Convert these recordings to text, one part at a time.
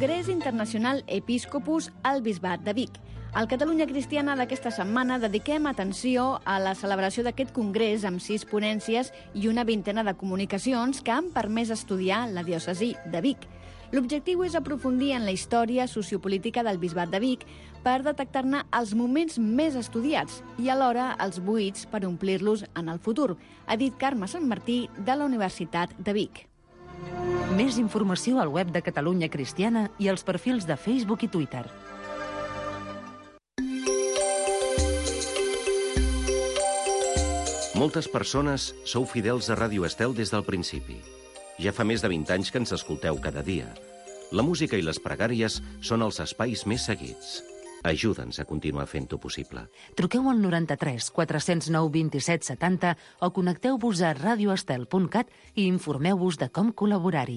Congrés Internacional Episcopus al Bisbat de Vic. Al Catalunya Cristiana d'aquesta setmana dediquem atenció a la celebració d'aquest congrés amb 6 ponències i una vintena de comunicacions que han permès estudiar la diòcesi de Vic. L'objectiu és aprofundir en la història sociopolítica del Bisbat de Vic per detectar-ne els moments més estudiats i alhora els buits per omplir-los en el futur, ha dit Carme Sant Martí de la Universitat de Vic. Més informació al web de Catalunya Cristiana i als perfils de Facebook i Twitter. Moltes persones sou fidels a Ràdio Estel des del principi. Ja fa més de 20 anys que ens escolteu cada dia. La música i les pregàries són els espais més seguits. Ajuda'ns a continuar fent-ho possible. Truqueu al 93 409 27 70 o connecteu-vos a radioestel.cat i informeu-vos de com col·laborar-hi.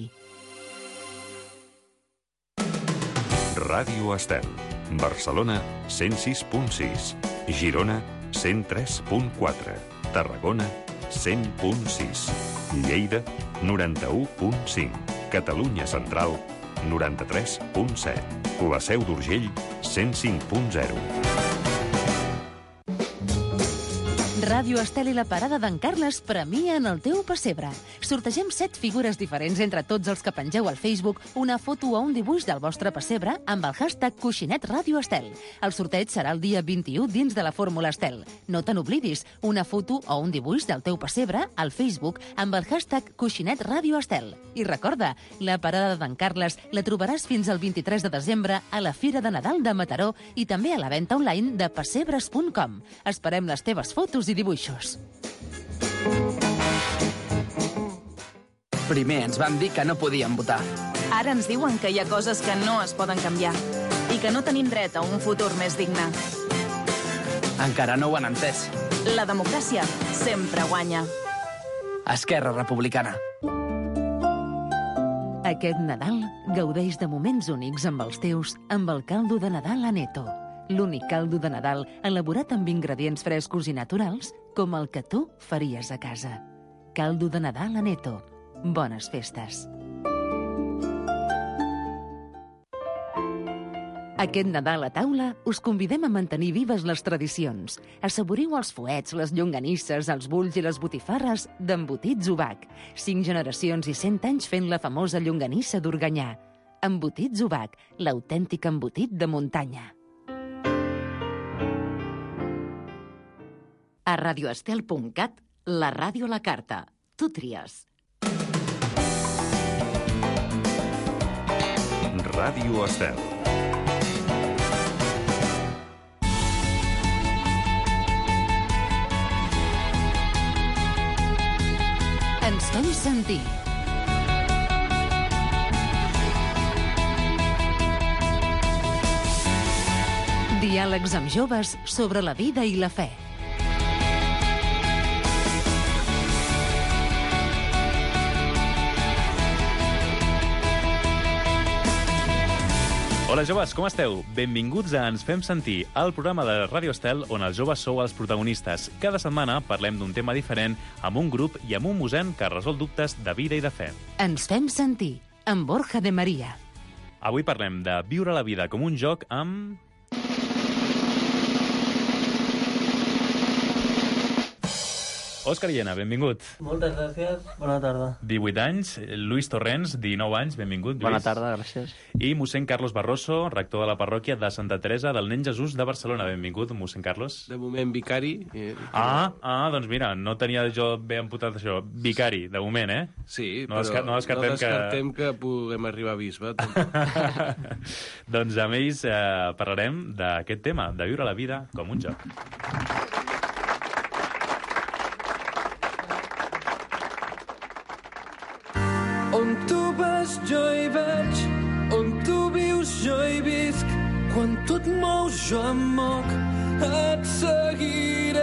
Ràdio Estel. Barcelona, 106.6. Girona, 103.4. Tarragona, 100.6. Lleida, 91.5. Catalunya Central, 93.7. La Seu d'Urgell, 105.0. Ràdio Estel i la parada d'en Carles premien el teu pessebre. Sortegem 7 figures diferents entre tots els que pengeu al Facebook una foto o un dibuix del vostre pessebre amb el hashtag Coixinet Ràdio Estel. El sorteig serà el dia 21 dins de la Fórmula Estel. No te n'oblidis, una foto o un dibuix del teu pessebre al Facebook amb el hashtag Coixinet Ràdio Estel. I recorda, la parada d'en Carles la trobaràs fins al 23 de desembre a la Fira de Nadal de Mataró i també a la venda online de pessebres.com. Esperem les teves fotos i dibuixos. Primer ens van dir que no podíem votar. Ara ens diuen que hi ha coses que no es poden canviar i que no tenim dret a un futur més digne. Encara no ho han entès. La democràcia sempre guanya. Esquerra Republicana. Aquest Nadal gaudeix de moments únics amb els teus amb el caldo de Nadal Aneto. L'únic caldo de Nadal elaborat amb ingredients frescos i naturals com el que tu faries a casa. Caldo de Nadal Aneto. Bones festes. Aquest Nadal a taula us convidem a mantenir vives les tradicions. Assaboriu els fuets, les llonganisses, els bulls i les botifarres d'Embotits Ubac. 5 generacions i 100 anys fent la famosa llonganissa d'Organyà. Embotits Ubac, l'autèntic embotit de muntanya. A radioestel.cat, la ràdio a la carta. Tu tries. Ràdio Estel. Ens fem sentir. Diàlegs amb joves sobre la vida i la fe. Hola joves, com esteu? Benvinguts a Ens fem sentir, el programa de Ràdio Estel on els joves sou els protagonistes. Cada setmana parlem d'un tema diferent amb un grup i amb un mossèn que resol dubtes de vida i de fe. Ens fem sentir, amb Borja de Maria. Avui parlem de viure la vida com un joc amb... Òscar Llena, benvingut. Moltes gràcies, bona tarda. 18 anys, Lluís Torrents, 19 anys, benvingut, Lluís. Bona tarda, gràcies. I mossèn Carlos Barroso, rector de la parròquia de Santa Teresa del Nen Jesús de Barcelona. Benvingut, mossèn Carlos. De moment, vicari. Doncs mira, no tenia jo bé amputat això. Vicari, de moment, eh? Sí, no no descartem que puguem arribar a bisbe. Doncs amb ells parlarem d'aquest tema, de viure la vida com un joc. On tu vas jo hi vaig, on tu vius jo hi visc, quan tu et mous jo em moc, et seguiré.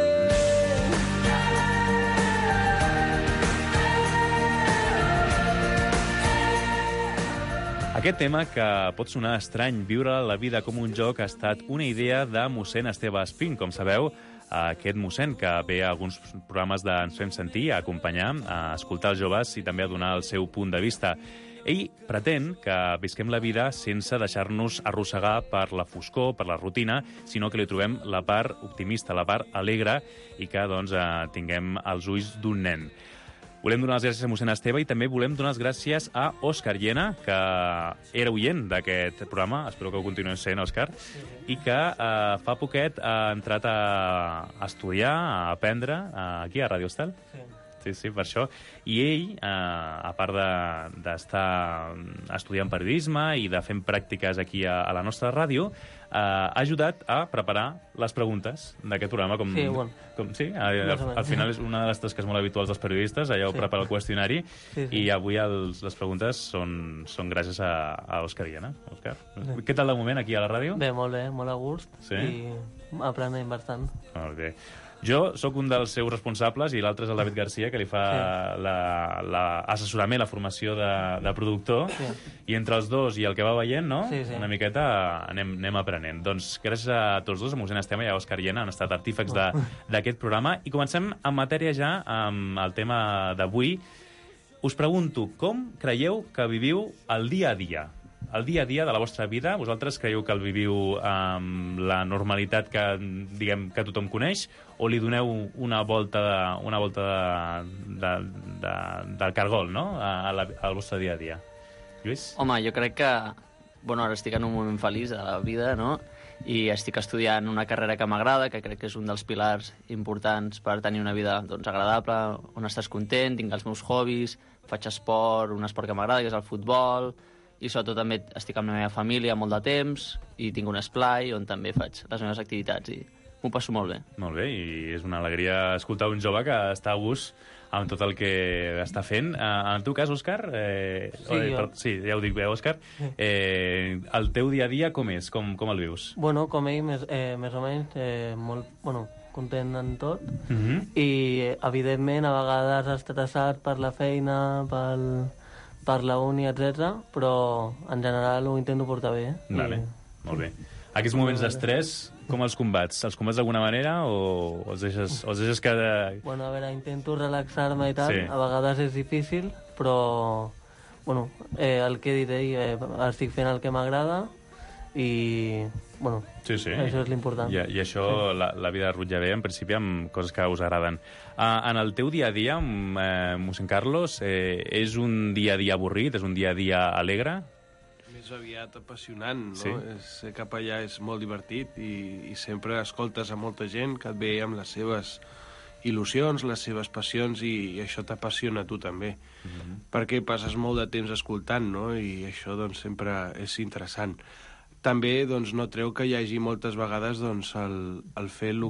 Aquest tema, que pot sonar estrany, viure la vida com un joc, ha estat una idea de mossèn Esteve Espín. Com sabeu, aquest mossèn que ve a alguns programes de Ens fem sentir, a acompanyar, a escoltar els joves i també a donar el seu punt de vista. Ell pretén que visquem la vida sense deixar-nos arrossegar per la foscor, per la rutina, sinó que li trobem la part optimista, la part alegre i que doncs, tinguem els ulls d'un nen. Volem donar les gràcies a mossèn Esteve i també volem donar les gràcies a Òscar Llena, que era oient d'aquest programa, espero que ho continuï sent, Òscar, i que fa poquet ha entrat a estudiar, a aprendre, aquí a Radio Estel. Sí, per això. I ell, a part d'estar estudiant periodisme i de fent pràctiques aquí a la nostra ràdio, ha ajudat a preparar les preguntes d'aquest programa. Al final és una de les tasques molt habituals dels periodistes, allò preparar el qüestionari, i avui les preguntes són gràcies a Òscar Llena. Òscar, què tal de moment aquí a la ràdio? Bé, molt a gust, i aprenent bastant. Molt bé. Jo sóc un dels seus responsables i l'altre és el David Garcia, que li fa l'assessorament, la formació de productor, i entre els dos i el que va veient, no? Una miqueta anem aprenent. Doncs gràcies a tots dos, a mossèn Esteve i a Òscar Llena, han estat artífecs d'aquest programa, i comencem en matèria ja amb el tema d'avui. Us pregunto, com creieu que viviu el dia a dia? El dia a dia de la vostra vida, vosaltres creieu que el viviu amb la normalitat que, diguem, que tothom coneix, o li doneu una volta del cargol, no?, al vostre dia a dia? Lluís? Home, jo crec que... Ara estic en un moment feliç de la vida, no?, i estic estudiant una carrera que m'agrada, que crec que és un dels pilars importants per tenir una vida agradable, on estàs content, tinc els meus hobbies, faig esport, un esport que m'agrada, que és el futbol, i sobretot també estic amb la meva família molt de temps i tinc un esplai on també faig les meves activitats i m'ho passo molt bé. Molt bé, i és una alegria escoltar un jove que està a gust amb tot el que està fent. En el teu cas, Òscar, sí, ja ho dic bé, Òscar, el teu dia a dia com és? Com el vius? Com ell, més o menys, molt content en tot, i evidentment a vegades estressat per la feina, per la uni, etc., però en general ho intento portar bé. Vale, molt bé. Aquests moments d'estrès, com els combats? Els combats d'alguna manera o els deixes que... A veure, intento relaxar-me i tal. A vegades és difícil, però el que he dit ell, estic fent el que m'agrada i... això és l'important. I això, la vida rutlla bé, en principi, amb coses que us agraden. En el teu dia a dia, mossèn Carlos, és un dia a dia avorrit? És un dia a dia alegre? Més aviat apassionant, no? Ser cap allà és molt divertit i sempre escoltes a molta gent que et ve amb les seves il·lusions, les seves passions, i això t'apassiona a tu també. Perquè passes molt de temps escoltant, no? I això doncs sempre és interessant. També no treu que hi hagi moltes vegades el fer el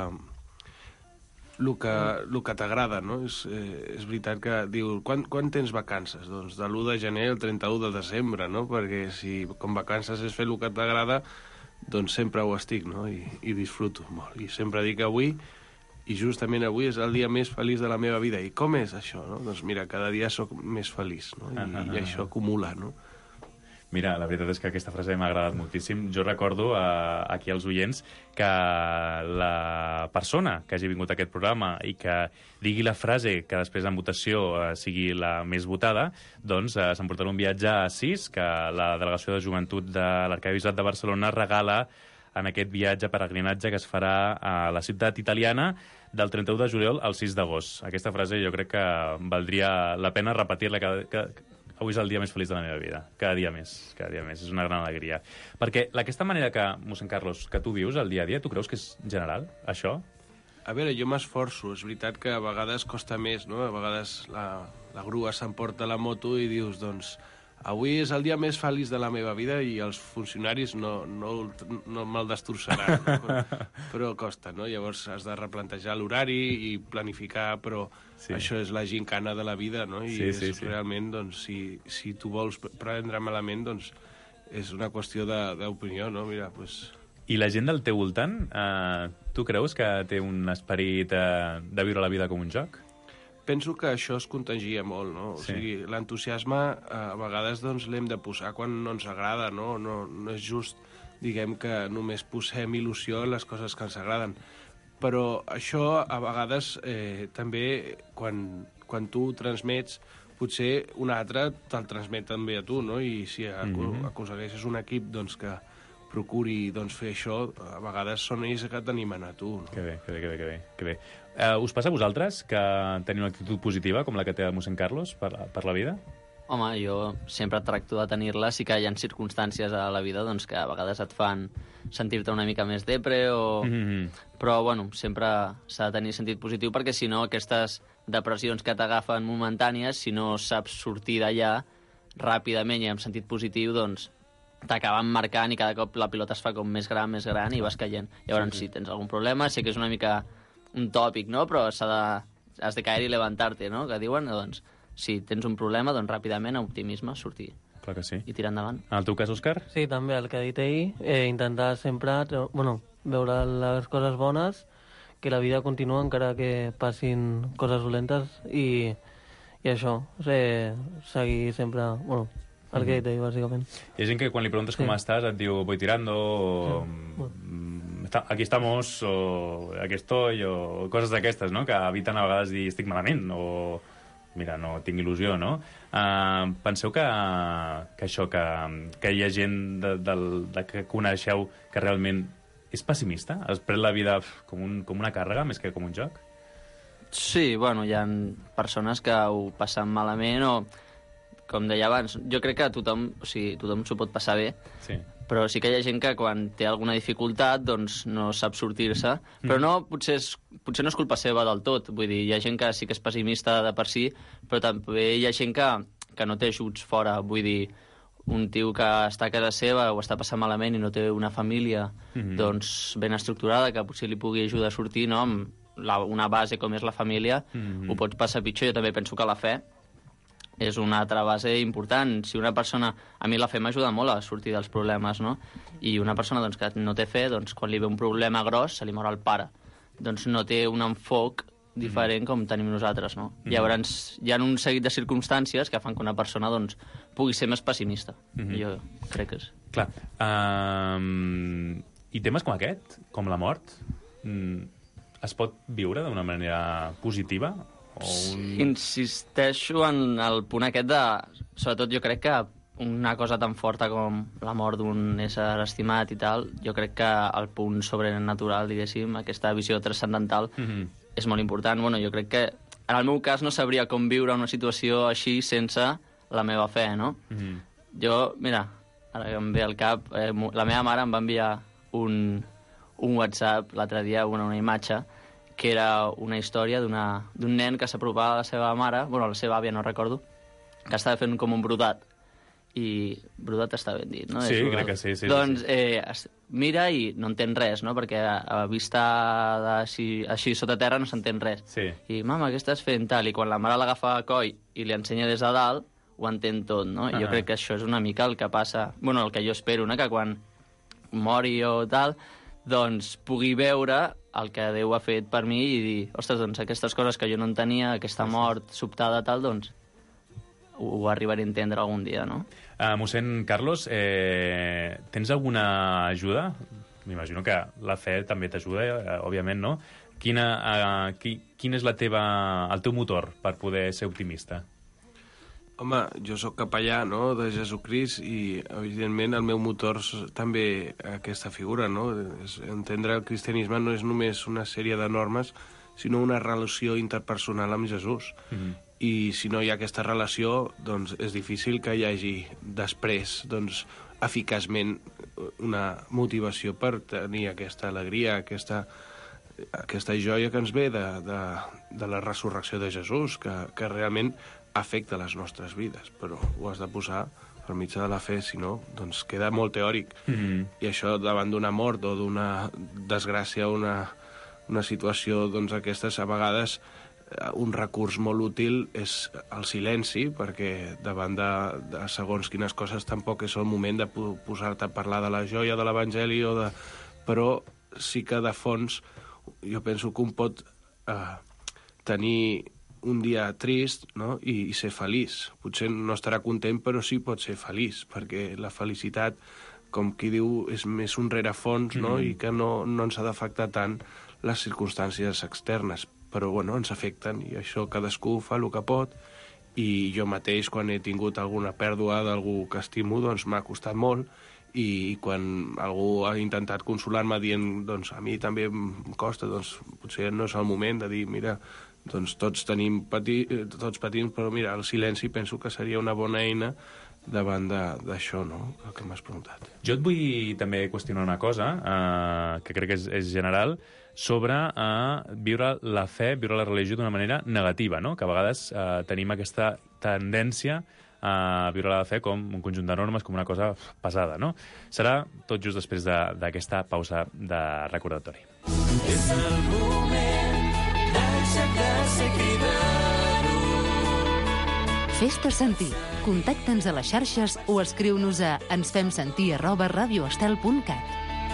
que t'agrada, no? És veritat que diu, quan tens vacances? Doncs de l'1 de gener al 31 de desembre, no? Perquè si com vacances és fer el que t'agrada, doncs sempre ho estic, no? I disfruto molt. I sempre dic avui, i justament avui és el dia més feliç de la meva vida. I com és això, no? Doncs mira, cada dia sóc més feliç, no? I això acumula, no? Mira, la veritat és que aquesta frase m'ha agradat moltíssim. Jo recordo aquí als oients que la persona que hagi vingut a aquest programa i que digui la frase que després en votació sigui la més votada, doncs s'emportarà un viatge a Assís, que la Delegació de Joventut de l'Arquebisbat de Barcelona regala en aquest viatge peregrinatge que es farà a la ciutat italiana del 31 de juliol al 6 d'agost. Aquesta frase jo crec que valdria la pena repetir-la avui és el dia més feliç de la meva vida. Cada dia més. És una gran alegria. Perquè aquesta manera que, mossèn Carlos, que tu vius el dia a dia, tu creus que és general, això? A veure, jo m'esforço. És veritat que a vegades costa més, no? A vegades la grua s'emporta la moto i dius, doncs, avui és el dia més feliç de la meva vida i els funcionaris no me'l destrossaran. Però costa, no? Llavors has de replantejar l'horari i planificar, però això és la gincana de la vida, no? I realment, doncs, si tu vols prendre malament, doncs és una qüestió d'opinió, no? Mira, doncs... I la gent del teu voltant, tu creus que té un esperit de viure la vida com un joc? Penso que això es contagia molt, no? O sigui, l'entusiasme a vegades doncs l'hem de posar quan no ens agrada, no? No és just, diguem, que només posem il·lusió en les coses que ens agraden. Però això, a vegades, també, quan tu transmets, potser un altre te'l transmet també a tu, no? I si aconsegueixes un equip doncs, que procuri fer això, a vegades són ells que t'animen a tu. No? Que bé. Us passa a vosaltres que teniu una actitud positiva com la que té el mossèn Carlos per la vida? Home, jo sempre tracto de tenir-la. Sí que hi ha circumstàncies a la vida doncs, que a vegades et fan sentir-te una mica més depre o... Però, bueno, sempre s'ha de tenir sentit positiu perquè, si no, aquestes depressions que t'agafen momentànies, si no saps sortir d'allà ràpidament i amb sentit positiu, doncs t'acaben marcant i cada cop la pilota es fa com més gran i vas caient. Llavors, si tens algun problema, sé que és una mica un tòpic, no? Però has de caer i levantar-te, no? Que diuen, doncs, si tens un problema, doncs ràpidament, optimisme, sortir. Clar que sí. I tirar endavant. En el teu cas, Òscar? Sí, també, el que ha dit ell, intentar sempre, veure les coses bones, que la vida continua encara que passin coses dolentes i això, seguir sempre, el que ha dit ell, bàsicament. Hi ha gent que quan li preguntes com estàs et diu voy tirando, o aquí estamos, o aquí estoy, o coses d'aquestes, no? Que eviten a vegades dir estic malament, o mira, no tinc il·lusió, no? Penseu que això, que hi ha gent que coneixeu que realment és pessimista? Es pren la vida com una càrrega més que com un joc? Sí, hi ha persones que ho passen malament o, com deia abans, jo crec que tothom s'ho pot passar bé, sí. Però sí que hi ha gent que quan té alguna dificultat doncs no sap sortir-se, però no, potser no és culpa seva del tot, vull dir, hi ha gent que sí que és pessimista de per si, però també hi ha gent que no té ajuts fora, vull dir, un tio que està a casa seva o està passant malament i no té una família doncs ben estructurada que potser li pugui ajudar a sortir, no? Amb una base com és la família, ho pots passar pitjor. Jo també penso que la fe és una altra base important. Si una persona... A mi la fe m'ajuda molt a sortir dels problemes, no? I una persona doncs, que no té fe, doncs, quan li ve un problema gros, se li mor el pare. Doncs no té un enfoc diferent com tenim nosaltres, no? Llavors, hi ha un seguit de circumstàncies que fan que una persona doncs, pugui ser més pessimista. Jo crec que és... Clar. I temes com aquest, com la mort, es pot viure d'una manera positiva? Insisteixo en el punt aquest de... Sobretot jo crec que una cosa tan forta com la mort d'un ésser estimat i tal, jo crec que el punt sobrenatural, diguéssim, aquesta visió transcendental, és molt important. Jo crec que en el meu cas no sabria com viure una situació així sense la meva fe, no? Jo, mira, ara que em ve al cap, la meva mare em va enviar un WhatsApp l'altre dia, una imatge, que era una història d'un nen que s'apropava a la seva mare, la seva àvia, no recordo, que estava fent com un brodat. I brodat està ben dit, no? Sí, crec que sí. Doncs mira i no entén res, no? Perquè a vista així sota terra no s'entén res. Sí. I, mama, què estàs fent? Tal. I quan la mare l'agafa a coll i li ensenya des de dalt, ho entén tot, no? I jo crec que això és una mica el que passa... el que jo espero, no? Que quan mori o tal, doncs pugui veure el que Déu ha fet per mi i dir, ostres, doncs aquestes coses que jo no entenia, aquesta mort sobtada tal, doncs ho arribaré a entendre algun dia, no? Mossèn Carlos, tens alguna ajuda? M'imagino que la fe també t'ajuda, òbviament, no? Quin és el teu motor per poder ser optimista? Home, jo sóc capellà, no?, de Jesucrist i, evidentment, el meu motor també aquesta figura, no? Entendre el cristianisme no és només una sèrie de normes, sinó una relació interpersonal amb Jesús. I si no hi ha aquesta relació, doncs és difícil que hi hagi després, doncs, eficaçment una motivació per tenir aquesta alegria, aquesta joia que ens ve de la resurrecció de Jesús, que realment afecta les nostres vides, però ho has de posar per mitjà de la fe, si no, doncs queda molt teòric. I això davant d'una mort o d'una desgràcia, una situació, doncs aquestes, a vegades un recurs molt útil és el silenci, perquè davant de segons quines coses tampoc és el moment de posar-te a parlar de la joia de l'Evangeli, però sí que de fons jo penso que un pot tenir un dia trist, no?, i ser feliç. Potser no estarà content, però sí pot ser feliç, perquè la felicitat, com qui diu, és més un rerefons, no?, i que no ens ha d'afectar tant les circumstàncies externes, però bueno, ens afecten i això cadascú fa el que pot, i jo mateix quan he tingut alguna pèrdua d'algú que estimo, doncs m'ha costat molt, i quan algú ha intentat consolar-me dient, doncs a mi també em costa, doncs potser no és el moment de dir, mira, doncs tots patim, però mira, el silenci penso que seria una bona eina davant d'això, no?, el que m'has preguntat. Jo et vull també qüestionar una cosa, que crec que és general, sobre viure la fe, viure la religió d'una manera negativa, no?, que a vegades tenim aquesta tendència a viure la fe com un conjunt de normes, com una cosa pesada, no? Serà tot just després d'aquesta pausa de recordatori. És el moment d'aixecar-se i cridar-ho. Fes-te sentir. Contacta'ns a les xarxes o escriu-nos a ensfemsentir@radioestel.cat.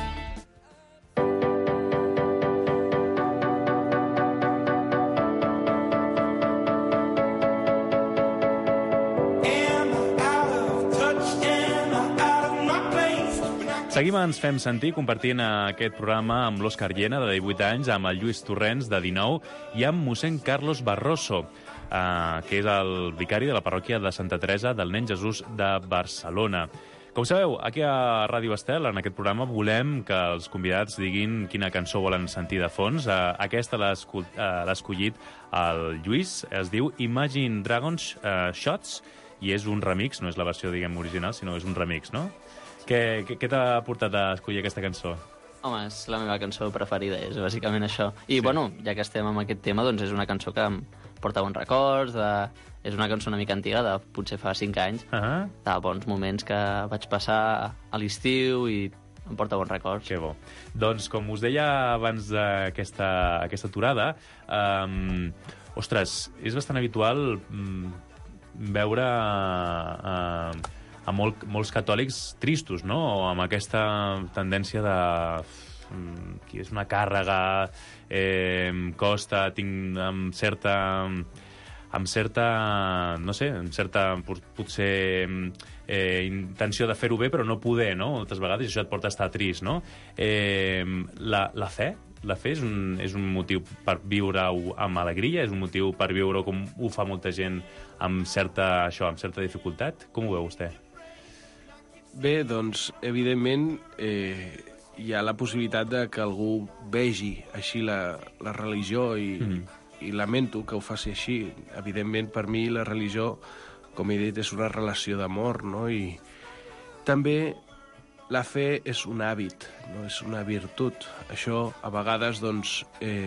Seguim a Ens Fem Sentir, compartint aquest programa amb l'Òscar Llena, de 18 anys, amb el Lluís Torrents, de 19, i amb mossèn Carlos Barroso, que és el vicari de la parròquia de Santa Teresa del Nen Jesús de Barcelona. Com sabeu, aquí a Ràdio Estel, en aquest programa, volem que els convidats diguin quina cançó volen sentir de fons. Aquesta l'ha escollit el Lluís, es diu Imagine Dragons Shots, i és un remix, no és la versió, diguem, original, sinó és un remix, no? Què t'ha portat a escollir aquesta cançó? Home, és la meva cançó preferida, és bàsicament això. I, bueno, ja que estem amb aquest tema, doncs és una cançó que em porta bons records, és una cançó una mica antiga, de potser fa 5 anys, de bons moments que vaig passar a l'estiu i em porta bons records. Que bo. Doncs, com us deia abans d'aquesta aturada, ostres, és bastant habitual veure a molts catòlics tristos, no? O amb aquesta tendència de... és una càrrega, costa, tinc amb certa, no sé, amb certa, potser, intenció de fer-ho bé, però no poder, no? Moltes vegades això et porta a estar trist, no? La fe? La fe és un motiu per viure-ho amb alegria? És un motiu per viure-ho com ho fa molta gent amb certa dificultat? Com ho veu vostè? Bé, doncs, evidentment, hi ha la possibilitat de que algú vegi així la religió i lamento que ho faci així. Evidentment, per mi, la religió, com he dit, és una relació d'amor, no? I també la fe és un hàbit, no? És una virtut. Això, a vegades, doncs,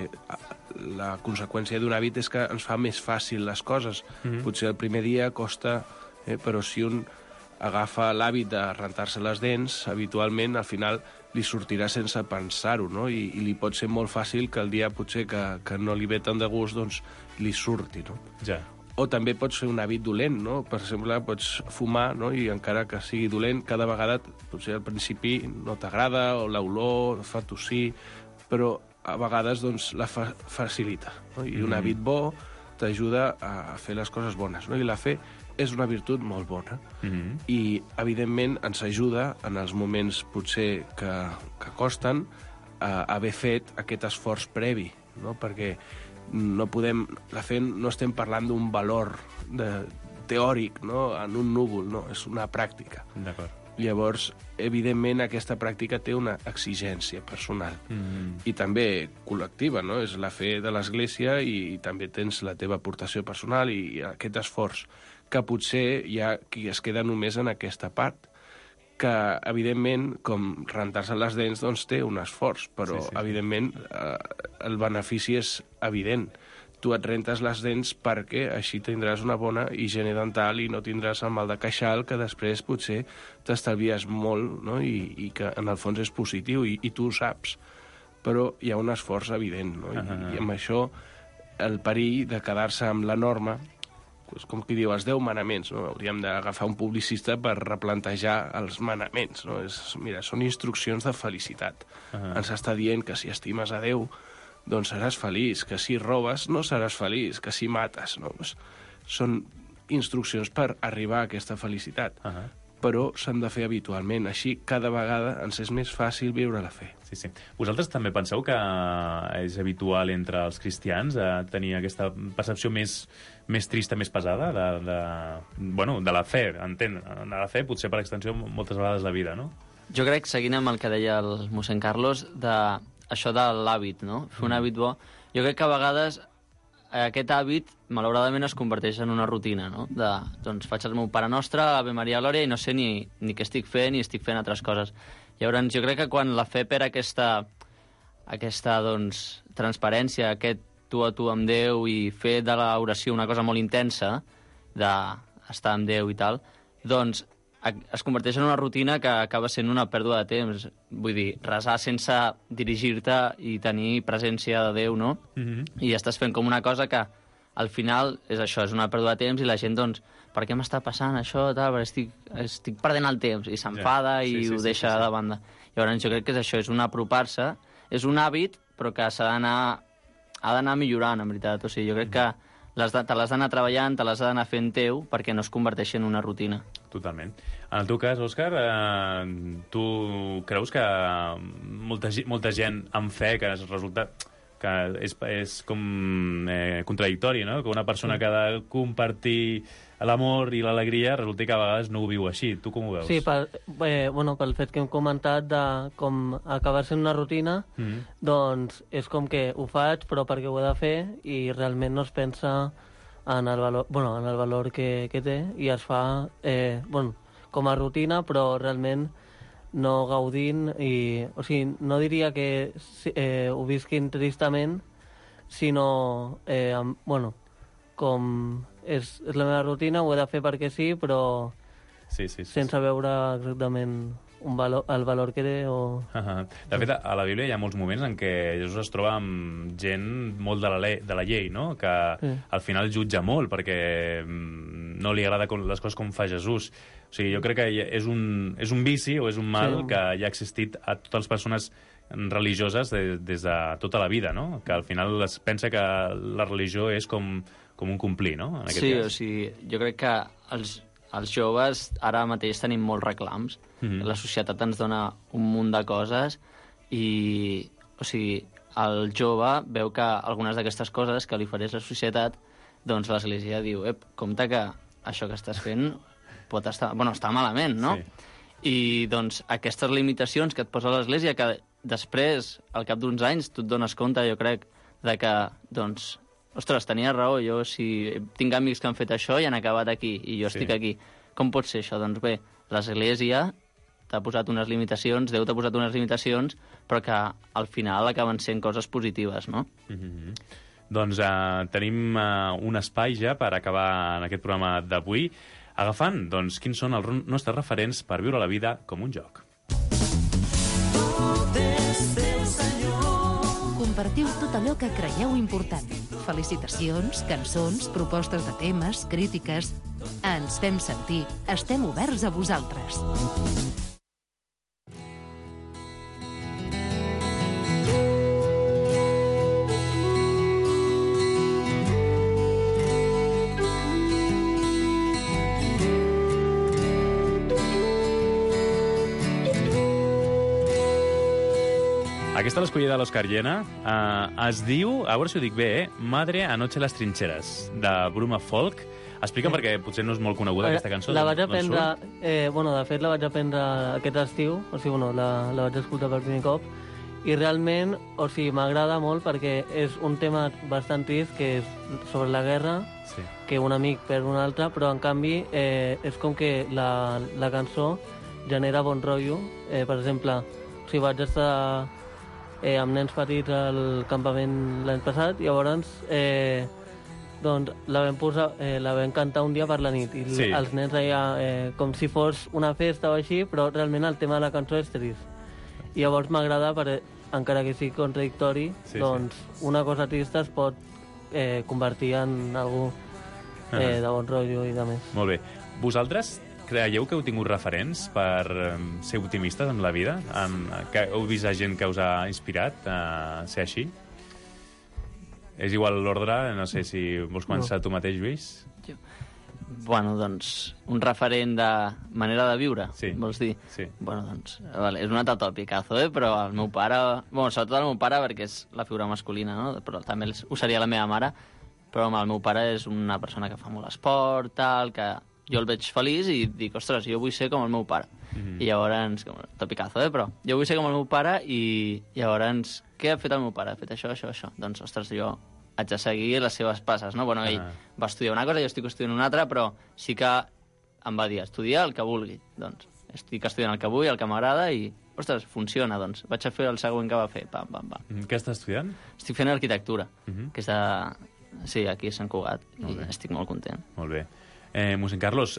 la conseqüència d'un hàbit és que ens fa més fàcil les coses. Potser el primer dia costa, però si un agafa l'hàbit de rentar-se les dents, habitualment, al final, li sortirà sense pensar-ho, no? I li pot ser molt fàcil que el dia, potser, que no li ve tant de gust, doncs, li surti, no? Ja. O també pot ser un hàbit dolent, no? Per exemple, pots fumar, no? I encara que sigui dolent, cada vegada, potser al principi no t'agrada, o l'olor fa tossir, però a vegades, doncs, la facilita, no? I un hàbit bo t'ajuda a fer les coses bones, no? I la fe és una virtut molt bona i, evidentment, ens ajuda en els moments, potser, que costen haver fet aquest esforç previ, no? Perquè no podem... La fe no estem parlant d'un valor teòric, no? En un núvol, no? És una pràctica. D'acord. Llavors, evidentment, aquesta pràctica té una exigència personal i també col·lectiva, no? És la fe de l'Església i també tens la teva aportació personal i aquest esforç que potser hi ha qui es queda només en aquesta part, que, evidentment, com rentar-se les dents, doncs té un esforç, però, evidentment, el benefici és evident. Tu et rentes les dents perquè així tindràs una bona higiene dental i no tindràs el mal de queixal, que després potser t'estalvies molt, no? I que, en el fons, és positiu, i tu ho saps. Però hi ha un esforç evident, no? I amb això, el perill de quedar-se amb la norma, com qui diu, els 10 manaments, no? Hauríem d'agafar un publicista per replantejar els manaments, no? Mira, són instruccions de felicitat. Ens està dient que si estimes a Déu, doncs seràs feliç, que si robes no seràs feliç, que si mates, no? Són instruccions per arribar a aquesta felicitat. però s'han de fer habitualment. Així, cada vegada ens és més fàcil viure la fe. Sí, sí. Vosaltres també penseu que és habitual entre els cristians tenir aquesta percepció més trista, més pesada de la fe, entenc. De la fe, potser per extensió, moltes vegades la vida, no? Jo crec, seguint amb el que deia el mossèn Carlos, això de l'hàbit, no? Fer un hàbit bo. Jo crec que a vegades aquest hàbit, malauradament, es converteix en una rutina, no? Doncs faig el meu Pare Nostre, Ave Maria Glòria, i no sé ni què estic fent, ni estic fent altres coses. Llavors, jo crec que quan la fe perd aquesta doncs, transparència, aquest tu a tu amb Déu i fer de l'oració una cosa molt intensa, d'estar amb Déu i tal, doncs es converteix en una rutina que acaba sent una pèrdua de temps. Vull dir, resar sense dirigir-te i tenir presència de Déu, no? I estàs fent com una cosa que al final és això, és una pèrdua de temps i la gent, doncs, per què m'està passant això? Perquè estic perdent el temps i s'enfada i ho deixa de banda. Llavors jo crec que és això, és un apropar-se, és un hàbit, però que ha d'anar millorant, en veritat. O sigui, jo crec que te l'has d'anar treballant, te l'has d'anar fent teu perquè no es converteixi en una rutina. Totalment. En el teu cas, Òscar, tu creus que molta gent amb fe que resulta que és com contradictori, no? Que una persona que ha de compartir l'amor i l'alegria resulta que a vegades no ho viu així. Tu com ho veus? Sí, pel fet que hem comentat de com acabar sent una rutina, doncs és com que ho faig però perquè ho he de fer i realment no es pensa en el valor que té i es fa com a rutina però realment no gaudint o sigui, no diria que ho visquin tristament, sinó com és la meva rutina, ho he de fer perquè sí, però sense veure exactament el valor que té o... De fet, a la Bíblia hi ha molts moments en què Jesús es troba amb gent molt de la llei, no? Que al final jutja molt perquè no li agrada les coses com fa Jesús. O sigui, jo crec que és un vici o és un mal que ja ha existit a totes les persones religioses des de tota la vida, no? Que al final es pensa que la religió és com un complir, no? En aquest cas. O sigui, jo crec que els joves ara mateix tenim molts reclams. La societat ens dona un munt de coses i, o sigui, el jove veu que algunes d'aquestes coses que li ofereix la societat, doncs l'Església diu, compte que això que estàs fent pot estar malament, no? Sí. I, doncs, aquestes limitacions que et posa l'Església, que després, al cap d'uns anys, tu et dones compte, jo crec, de que, doncs, ostres, tenia raó, jo si tinc amics que han fet això i han acabat aquí, i jo estic aquí. Com pot ser això? Doncs bé, l'Església t'ha posat unes limitacions, Déu t'ha posat unes limitacions, però que al final acaben sent coses positives, no? Doncs tenim un espai ja per acabar en aquest programa d'avui, agafant, doncs, quins són els nostres referents per viure la vida com un joc. Compartiu tot allò que creieu important. Felicitacions, cançons, propostes de temes, crítiques... Ens fem sentir. Estem oberts a vosaltres. Aquesta l'escollida de l'Òscar Llena es diu, a veure si ho dic bé, Madre anoche las trincheras, de Bruma Folk. Explica'm perquè potser no és molt coneguda aquesta cançó. La vaig aprendre, de fet la vaig aprendre aquest estiu, o sigui, la vaig escoltar per primer cop, i realment, o sigui, m'agrada molt perquè és un tema bastant trist, que és sobre la guerra, que un amic perd un altre, però en canvi és com que la cançó genera bon rotllo. Per exemple, o sigui, vaig estar amb nens petits al campament l'any passat, i llavors doncs la vam cantar un dia per la nit, i els nens deia com si fos una festa o així, però realment el tema de la cançó és trist. I llavors m'agrada, encara que sigui contradictori, doncs una cosa trista es pot convertir en algú de bon rotllo i de més. Molt bé. Vosaltres creieu que heu tingut referents per ser optimistes en la vida? Que heu vist gent que us ha inspirat a ser així? És igual l'ordre, no sé si vols començar tu mateix, Lluís. Bueno, doncs, un referent de manera de viure, vols dir? Sí. Bueno, doncs, vale, és un altre tòpicazo, però el meu pare... Bueno, sobretot el meu pare, perquè és la figura masculina, no? Però també ho seria la meva mare, però el meu pare és una persona que fa molt esport, tal, que jo el veig feliç i dic, ostres, jo vull ser com el meu pare. I llavors, tòpicazo, però jo vull ser com el meu pare i llavors, què ha fet el meu pare? Ha fet això, això, això. Doncs, ostres, jo haig de seguir les seves passes, no? Bueno, ell va estudiar una cosa, jo estic estudiant una altra, però sí que em va dir, estudiar el que vulgui. Doncs estic estudiant el que vull, el que m'agrada i, ostres, funciona, doncs. Vaig a fer el següent que va fer, pam, pam, pam. Què estàs estudiant? Estic fent arquitectura, que és de... Sí, aquí a Sant Cugat, i estic molt content. Molt bé. Mossèn Carlos,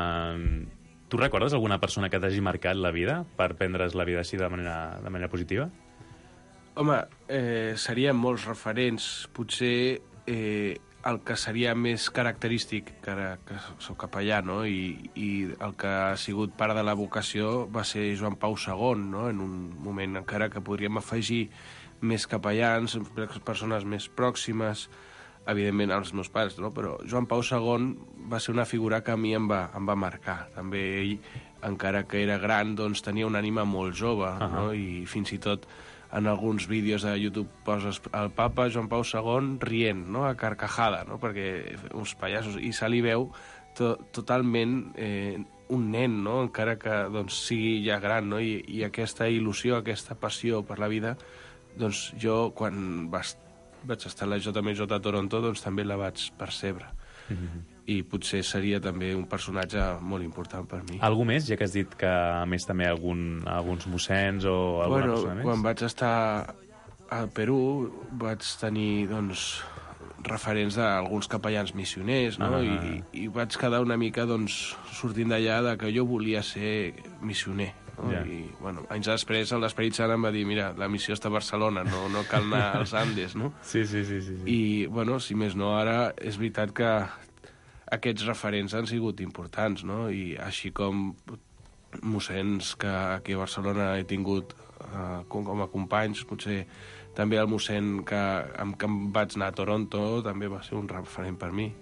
tu recordes alguna persona que t'hagi marcat la vida per prendre's la vida així de manera positiva? Home, serien molts referents. Potser el que seria més característic, que soc capellà, no? I el que ha sigut part de la vocació va ser Joan Pau II, no? En un moment encara que podríem afegir més capellans, persones més pròximes, evidentment els meus pares, no? Però Joan Pau II va ser una figura que a mi em va marcar. També ell, encara que era gran, doncs tenia una ànima molt jove, no? I fins i tot en alguns vídeos de YouTube poses el papa Joan Pau II rient, no? A carcajada, no? Perquè uns pallassos, i se li veu totalment un nen, no? Encara que doncs, sigui ja gran, no? I aquesta il·lusió, aquesta passió per la vida, doncs jo quan vaig estar a la JMJ a Toronto doncs també la vaig percebre. I potser seria també un personatge molt important per mi. Algú més, ja que has dit que a més també alguns mossens o alguna persona més? Quan vaig estar al Perú vaig tenir doncs, referents d'alguns capellans missioners, no? I vaig quedar una mica doncs, sortint d'allà que jo volia ser missioner. No? I bueno, anys després l'Esperit Sant em va dir, mira, la missió està a Barcelona, no cal anar als Andes, no? Sí. I, bueno, si més no, ara és veritat que aquests referents han sigut importants, no? I així com mossens que aquí a Barcelona he tingut com a companys, potser també el mossèn amb què em vaig anar a Toronto també va ser un referent per mi.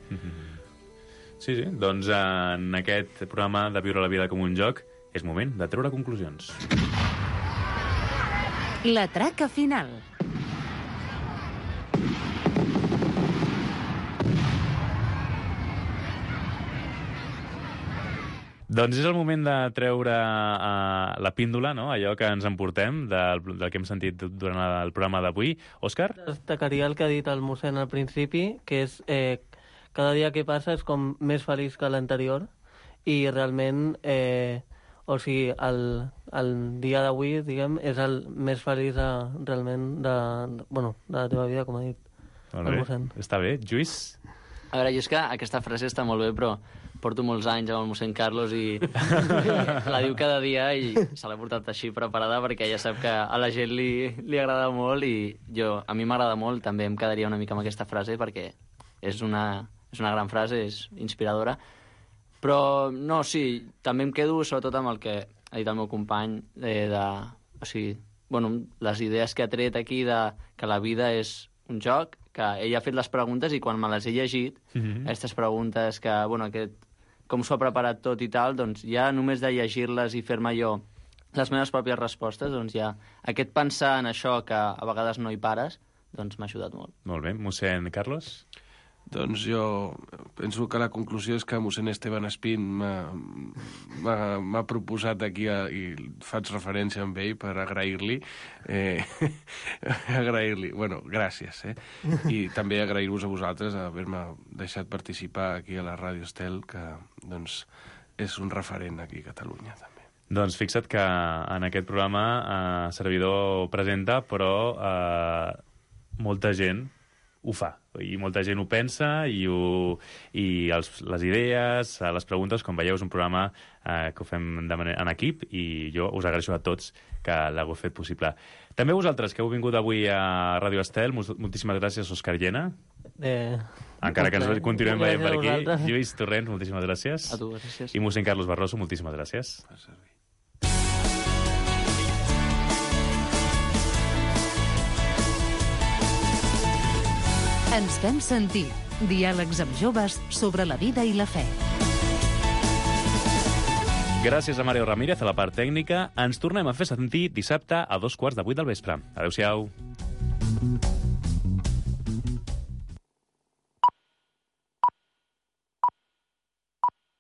Sí, doncs en aquest programa de Viure la vida com un joc és moment de treure conclusions. La traca final. Doncs és el moment de treure la píndola, no? Allò que ens emportem del que hem sentit durant el programa d'avui. Òscar? Destacaria el que ha dit el mossèn al principi, que és cada dia que passa és com més feliç que l'anterior i realment, o sigui, el dia d'avui, diguem, és el més feliç realment de la teva vida, com ha dit el mossèn. Està bé. Lluís? A veure, jo és que aquesta frase està molt bé, però porto molts anys amb el mossèn Carlos i la diu cada dia i se l'ha portat així preparada perquè ja sap que a la gent li agrada molt i a mi m'agrada molt, també em quedaria una mica amb aquesta frase perquè és una gran frase, és inspiradora. Però no, sí, també em quedo sobretot amb el que ha dit el meu company o sigui, les idees que ha tret aquí de que la vida és un joc, que ell ha fet les preguntes i quan me les he llegit, aquestes preguntes que, com s'ho ha preparat tot i tal, doncs ja només de llegir-les i fer-me jo les meves pròpies respostes, doncs ja aquest pensar en això que a vegades no hi pares, doncs m'ha ajudat molt. Molt bé. Mossèn Carlos? Doncs jo penso que la conclusió és que mossèn Esteban Espín m'ha proposat aquí i faig referència amb ell per agrair-li. Bueno, gràcies. I també agrair-vos a vosaltres haver-me deixat participar aquí a la Ràdio Estel, que doncs, és un referent aquí a Catalunya també. Doncs fixa't que en aquest programa Servidor presenta, però molta gent ho fa, i molta gent ho pensa i les idees, les preguntes, com veieu, és un programa que ho fem en equip i jo us agraeixo a tots que l'heu fet possible. També vosaltres, que heu vingut avui a Ràdio Estel, moltíssimes gràcies, Òscar Llena. Encara que ens continuem veient per aquí. Lluís Torrents, moltíssimes gràcies. A tu, gràcies. I mossèn Carlos Barroso, moltíssimes gràcies. Ens fem sentir. Diàlegs amb joves sobre la vida i la fe. Gràcies a Mario Ramírez, a la part tècnica. Ens tornem a fer sentir dissabte a 2:15 del vespre. Adéu-siau.